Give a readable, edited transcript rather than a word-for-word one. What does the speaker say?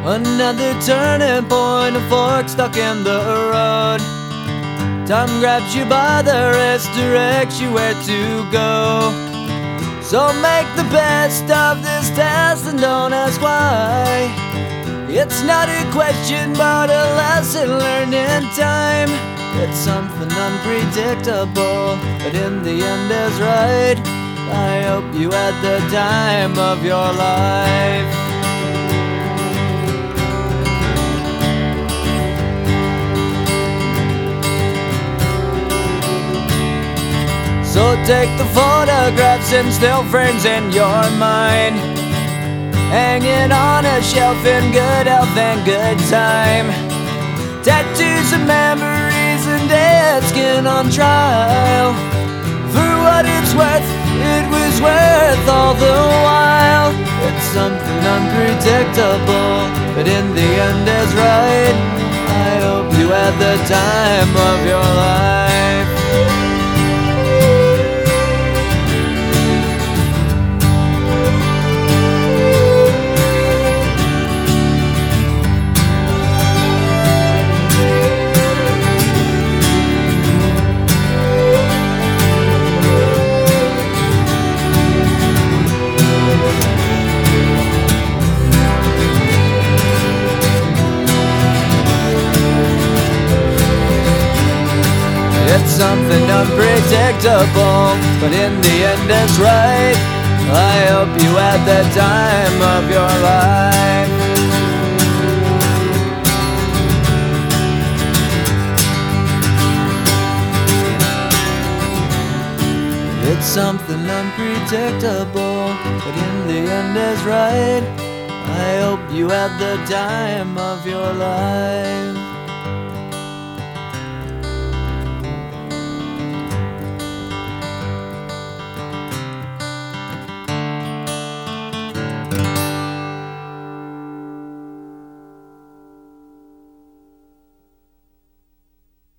Another turning point, a fork stuck in the road. Time grabs you by the wrist, directs you where to go. So make the best of this test and don't ask why. It's not a question but a lesson learned in time. It's something unpredictable, but in the end is right. I hope you had the time of your life. So take the photographs and still frames in your mind, hanging on a shelf in good health and good time. Tattoos of memories and dead skin on trial. For what it's worth, it was worth all the while. It's something unpredictable, but in the end is right. I hope you had the time of your life. It's something unpredictable, but in the end it's right. I hope you had the time of your life. It's something unpredictable, but in the end is right. I hope you had the time of your life.